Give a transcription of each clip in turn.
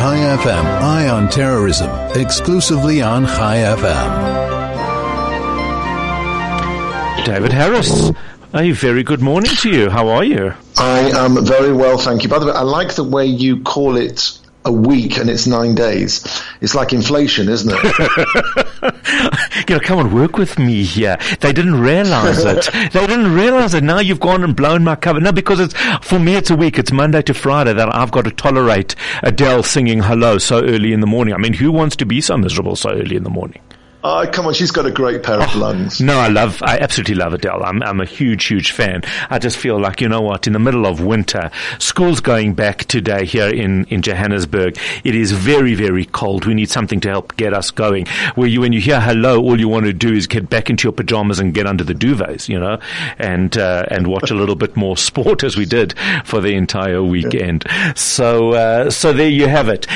Chai FM, Eye on Terrorism, exclusively on Chai FM. David Harris, a very good morning to you. How are you? I am very well, thank you. By the way, I like the way you call it a week and it's 9 days. It's like inflation, isn't it? Come and work with me here. They didn't realize it. Now you've gone and blown my cover. No, because for me it's a week. It's Monday to Friday that I've got to tolerate Adele singing Hello so early in the morning. I mean, who wants to be so miserable so early in the morning? Come on, she's got a great pair of lungs. No, I absolutely love Adele. I'm a huge fan. I just feel like, you know what, in the middle of winter, school's going back today here in Johannesburg. It is very, very cold. We need something to help get us going. When you hear hello, all you want to do is get back into your pajamas and get under the duvets, and watch a little bit more sport as we did for the entire weekend. So there you have it.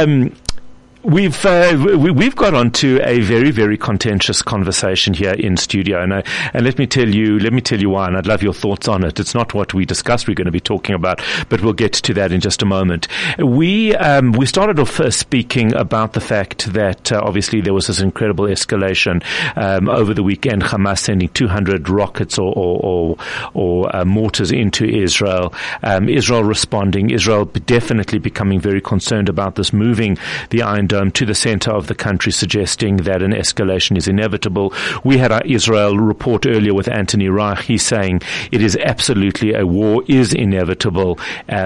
We've got onto a very, very contentious conversation here in studio, and let me tell you why, and I'd love your thoughts on it. It's not what we discussed we're going to be talking about, but we'll get to that in just a moment. We started off speaking about the fact that obviously there was this incredible escalation over the weekend. Hamas sending 200 rockets or mortars into Israel. Israel responding. Israel definitely becoming very concerned about this, moving the Iron Dome to the center of the country, suggesting that an escalation is inevitable. We had our Israel report earlier with Anthony Reich. He's saying it is absolutely a war is inevitable,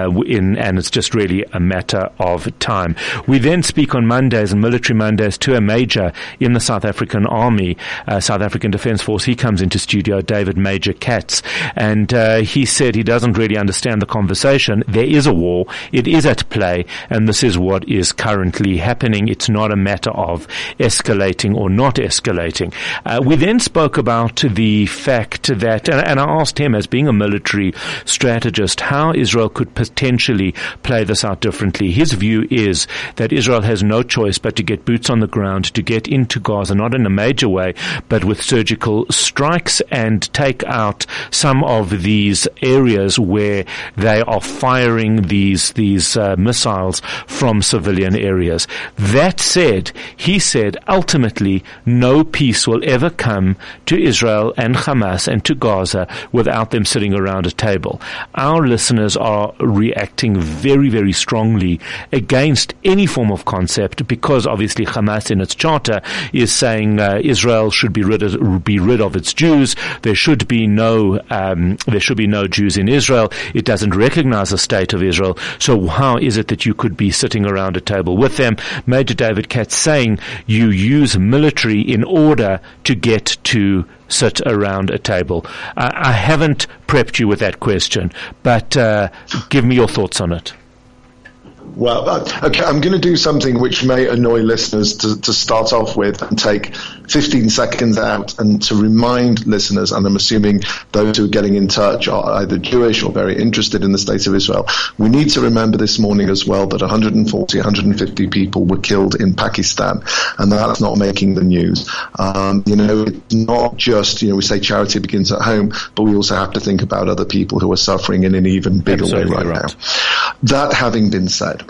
and it's just really a matter of time. We then speak on Mondays and Military Mondays to a major in the South African Army, South African Defence Force. He comes into studio, David Major Katz, and he said he doesn't really understand the conversation. There is a war. It is at play, and this is what is currently happening. It's not a matter of escalating or not escalating. We then spoke about the fact that, and I asked him, as being a military strategist, how Israel could potentially play this out differently. His view is that Israel has no choice but to get boots on the ground, to get into Gaza, not in a major way, but with surgical strikes, and take out some of these areas where they are firing these missiles from civilian areas. That said, he said, ultimately, no peace will ever come to Israel and Hamas and to Gaza without them sitting around a table. Our listeners are reacting very, very strongly against any form of concept, because obviously Hamas in its charter is saying Israel should be rid of its Jews. There should be no Jews in Israel. It doesn't recognize the state of Israel. So how is it that you could be sitting around a table with them? Major David Katz saying you use military in order to get to sit around a table. I haven't prepped you with that question, but give me your thoughts on it. Well, okay, I'm going to do something which may annoy listeners to start off with, and take 15 seconds out and to remind listeners, and I'm assuming those who are getting in touch are either Jewish or very interested in the state of Israel. We need to remember this morning as well that 150 people were killed in Pakistan, and that's not making the news. It's not just, we say charity begins at home, but we also have to think about other people who are suffering in an even bigger way right now. That having been said,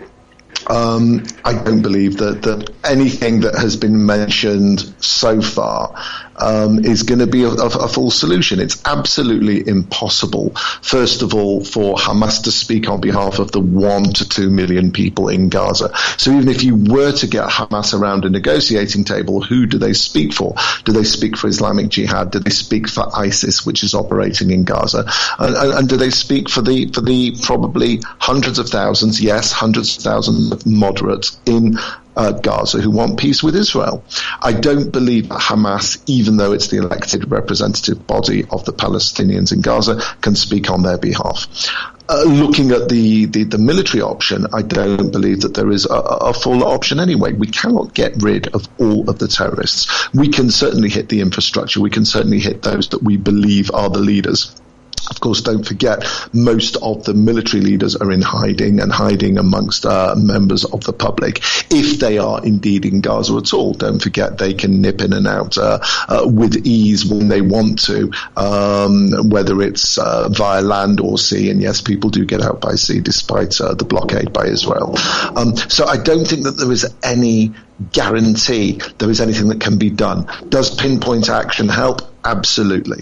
I don't believe that anything that has been mentioned so far is going to be a full solution. It's absolutely impossible, first of all, for Hamas to speak on behalf of the 1 to 2 million people in Gaza. So even if you were to get Hamas around a negotiating table, who do they speak for? Do they speak for Islamic Jihad? Do they speak for ISIS, which is operating in Gaza? And do they speak for the probably hundreds of thousands, yes, hundreds of thousands of moderates in Gaza who want peace with Israel? I don't believe that Hamas, even though it's the elected representative body of the Palestinians in Gaza, can speak on their behalf. Looking at the military option, I don't believe that there is a full option anyway. We cannot get rid of all of the terrorists. We can certainly hit the infrastructure. We can certainly hit those that we believe are the leaders. Of course, don't forget, most of the military leaders are in hiding and hiding amongst members of the public. If they are indeed in Gaza at all, don't forget they can nip in and out with ease when they want to, whether it's via land or sea. And yes, people do get out by sea despite the blockade by Israel. So I don't think that there is any guarantee there is anything that can be done. Does pinpoint action help? Absolutely.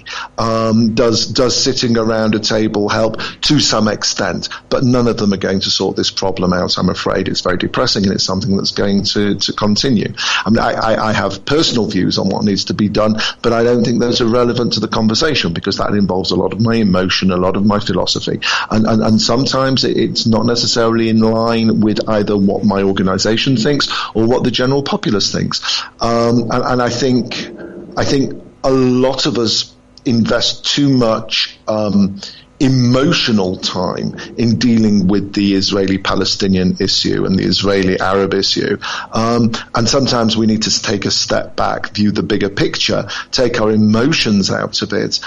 Does sitting around a table help? To some extent, but none of them are going to sort this problem out. I'm afraid it's very depressing, and it's something that's going to continue. I mean, I have personal views on what needs to be done, but I don't think those are relevant to the conversation, because that involves a lot of my emotion, a lot of my philosophy, and sometimes it's not necessarily in line with either what my organization thinks or what the general populace thinks. And I think a lot of us invest too much emotional time in dealing with the Israeli-Palestinian issue and the Israeli-Arab issue. And sometimes we need to take a step back, view the bigger picture, take our emotions out of it,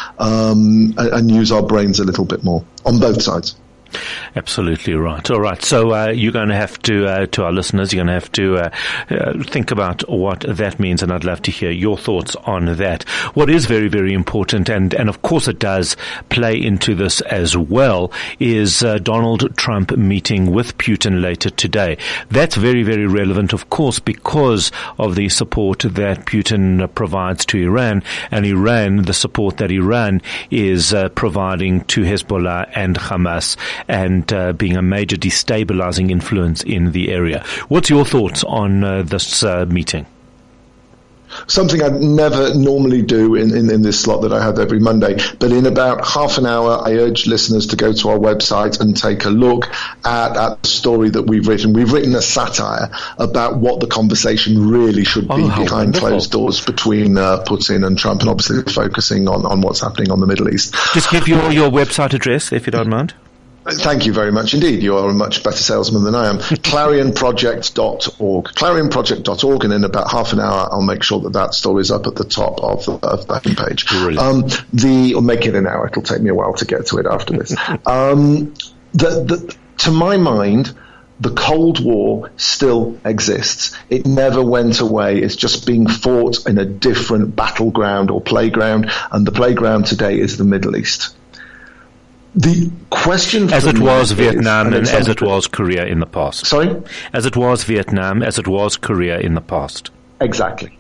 and use our brains a little bit more on both sides. Absolutely right. All right. So you're going to have to our listeners, you're going to have to think about what that means, and I'd love to hear your thoughts on that. What is very, very important, and of course it does play into this as well, is Donald Trump meeting with Putin later today. That's very, very relevant, of course, because of the support that Putin provides to Iran, and Iran, the support that Iran is providing to Hezbollah and Hamas, and being a major destabilizing influence in the area. What's your thoughts on this meeting? Something I'd never normally do in this slot that I have every Monday, but in about half an hour, I urge listeners to go to our website and take a look at the story that we've written. We've written a satire about what the conversation really should be behind closed doors between Putin and Trump, and obviously focusing on what's happening on the Middle East. Just give your website address, if you don't mind. Thank you very much indeed. You are a much better salesman than I am. ClarionProject.org. ClarionProject.org, and in about half an hour, I'll make sure that story is up at the top of the homepage. Or make it an hour. It'll take me a while to get to it after this. To my mind, the Cold War still exists. It never went away. It's just being fought in a different battleground or playground, and the playground today is the Middle East. The question, as it was Vietnam and as it was Korea in the past. Sorry? As it was Vietnam, as it was Korea in the past. Exactly.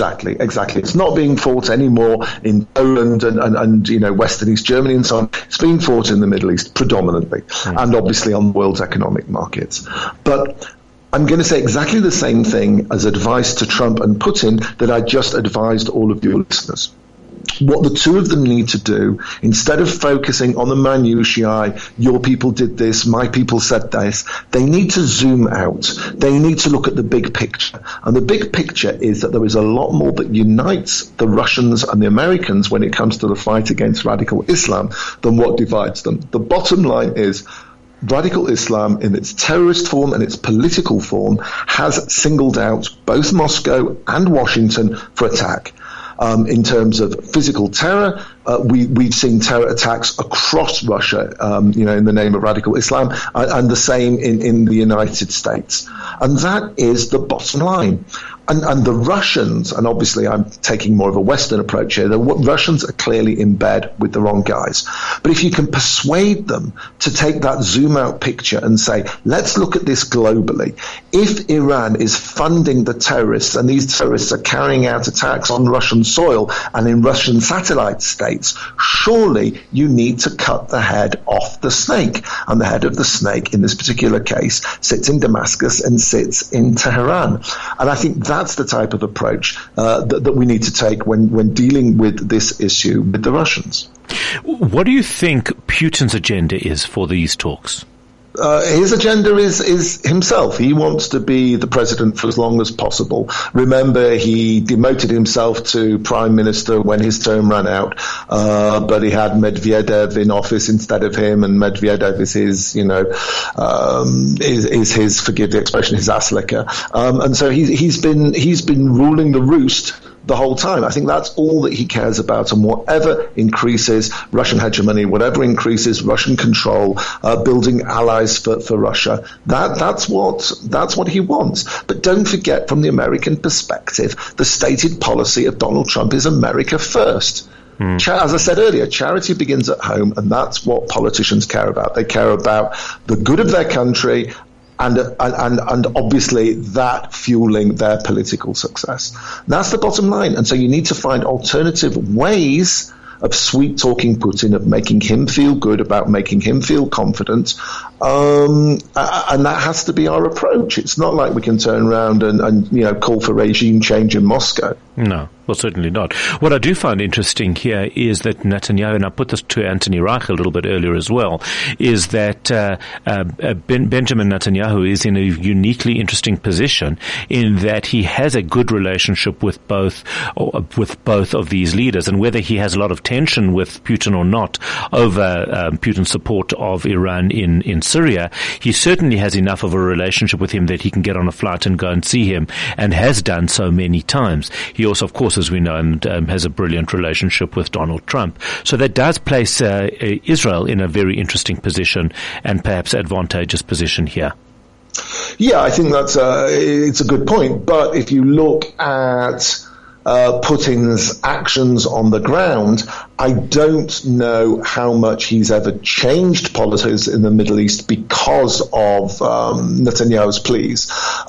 It's not being fought anymore in Poland and West and East Germany and so on. It's being fought in the Middle East predominantly, and obviously on the world's economic markets. But I'm going to say exactly the same thing as advice to Trump and Putin that I just advised all of your listeners. What the two of them need to do, instead of focusing on the minutiae, your people did this, my people said this, they need to zoom out. They need to look at the big picture. And the big picture is that there is a lot more that unites the Russians and the Americans when it comes to the fight against radical Islam than what divides them. The bottom line is, radical Islam, in its terrorist form and its political form, has singled out both Moscow and Washington for attack. In terms of physical terror, we've seen terror attacks across Russia, in the name of radical Islam, and the same in the United States. And that is the bottom line. And the Russians, and obviously I'm taking more of a Western approach here, the Russians are clearly in bed with the wrong guys. But if you can persuade them to take that zoom out picture and say, let's look at this globally. If Iran is funding the terrorists, and these terrorists are carrying out attacks on Russian soil and in Russian satellite states, surely you need to cut the head off the snake. And the head of the snake in this particular case sits in Damascus and sits in Tehran. And I think that's the type of approach that we need to take when dealing with this issue with the Russians. What do you think Putin's agenda is for these talks? His agenda is himself. He wants to be the president for as long as possible. Remember, he demoted himself to prime minister when his term ran out, but he had Medvedev in office instead of him, and Medvedev is his, is his, forgive the expression, his ass licker. And so he's been ruling the roost the whole time. I think that's all that he cares about, and whatever increases Russian hegemony, whatever increases Russian control, building allies for Russia, that's what he wants. But don't forget, from the American perspective, the stated policy of Donald Trump is America first. As I said earlier, charity begins at home, and that's what politicians care about. They care about the good of their country, and obviously that fueling their political success. That's the bottom line. And so you need to find alternative ways of sweet-talking Putin, of making him feel good, about making him feel confident. And that has to be our approach. It's not like we can turn around and call for regime change in Moscow. No, well, certainly not. What I do find interesting here is that Netanyahu, and I put this to Anthony Reich a little bit earlier as well, is that Benjamin Netanyahu is in a uniquely interesting position in that he has a good relationship with both of these leaders, and whether he has a lot of tension with Putin or not over Putin's support of Iran in Syria, he certainly has enough of a relationship with him that he can get on a flight and go and see him, and has done so many times. He also, of course, as we know, has a brilliant relationship with Donald Trump. So that does place Israel in a very interesting position, and perhaps advantageous position here. Yeah, I think it's a good point. But if you look at Putin's actions on the ground, I don't know how much he's ever changed politics in the Middle East because of Netanyahu's pleas.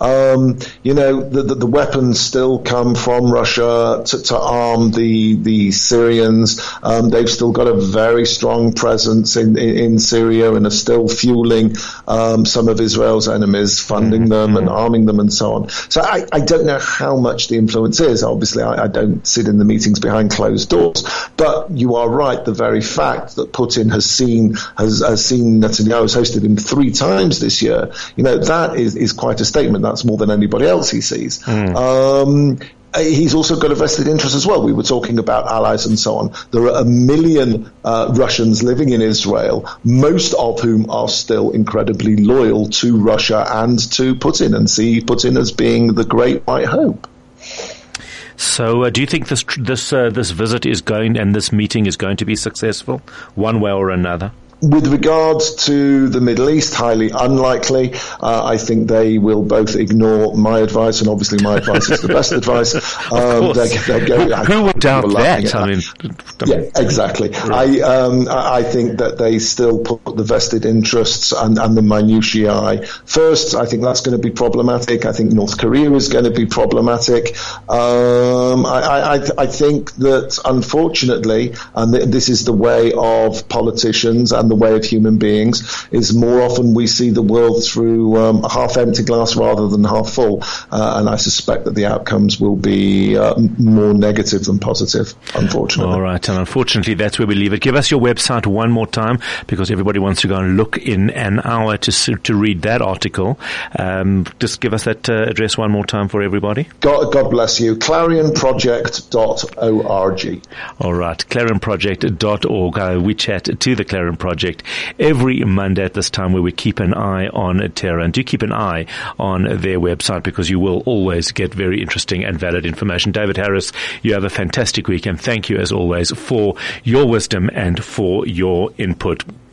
The weapons still come from Russia to arm the Syrians. They've still got a very strong presence in Syria and are still fueling some of Israel's enemies, funding them and arming them and so on. So I don't know how much the influence is. Obviously, I don't sit in the meetings behind closed doors, but you are right. The very fact that Putin has seen Netanyahu, has hosted him 3 times this year, that is quite a statement. That's more than anybody else he sees. He's also got a vested interest as well. We were talking about allies and so on. There are 1 million Russians living in Israel, most of whom are still incredibly loyal to Russia and to Putin, and see Putin as being the great white hope. So, do you think this visit is going, and this meeting is going to be successful, one way or another? With regards to the Middle East, highly unlikely. I think they will both ignore my advice, and obviously my advice is the best advice. Who would doubt that? I mean, yeah, exactly. Right. I think that they still put the vested interests and the minutiae first. I think that's going to be problematic. I think North Korea is going to be problematic. I think that, unfortunately, and this is the way of politicians and the way of human beings, is more often we see the world through a half-empty glass rather than half full, and I suspect that the outcomes will be more negative than positive, unfortunately. All right, and unfortunately that's where we leave it. Give us your website one more time, because everybody wants to go and look in an hour to read that article. Just give us that address one more time for everybody. God bless you. ClarionProject.org. All right, ClarionProject.org. We chat to the Clarion Project every Monday at this time, where we keep an eye on Terra. And do keep an eye on their website, because you will always get very interesting and valid information. David Harris, you have a fantastic week, and thank you as always for your wisdom and for your input.